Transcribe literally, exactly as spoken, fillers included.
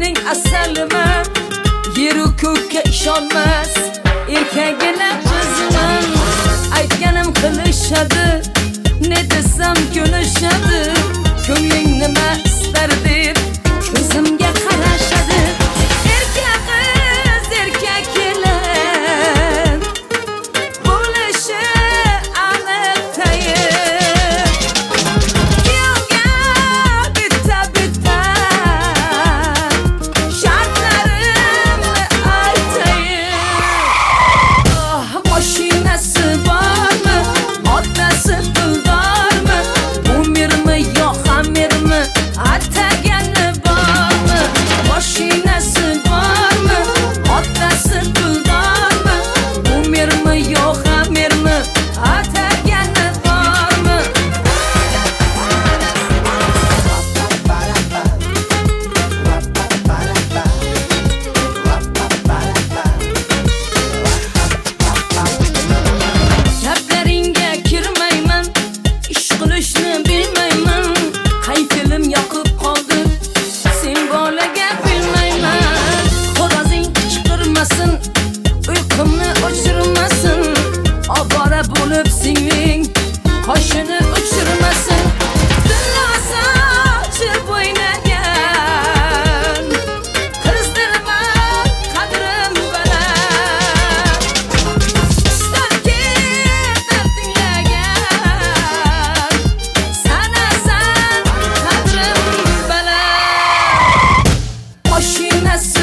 sening asalman, yeru ko'kka ishonmas erkagina qiziman. Aytganim qilishadi, ne desam ko'nishadi, ko'ngling nima istar deb ko'zimga qarashadi. Erkak qiz erkak kelin bo'lishi aniq tayin. Kuyovga bitta bitta shartlarimni aytayin. Oh, mashinasi bormi, otasi puldormi, umirmi yo xamirmi, atagani bormi? Mashinasi bormi, otasi puldormi, umirmi yo xamirmi, atagani bormi? Gaplaringga kirmayman, ish qilishni bilmayman. Qay film yoqib qoldi, sen bolaga bilmayman. Xo'rozing chiqirmasin, uyqumni o'chirmasin. Obora bo'lib singling qoshini uchirmasin. Dunyosi ochib o'ynagan qizdirman qadrim baland. Istarki dardinglagan sanasan qadrim baland. Mashinasi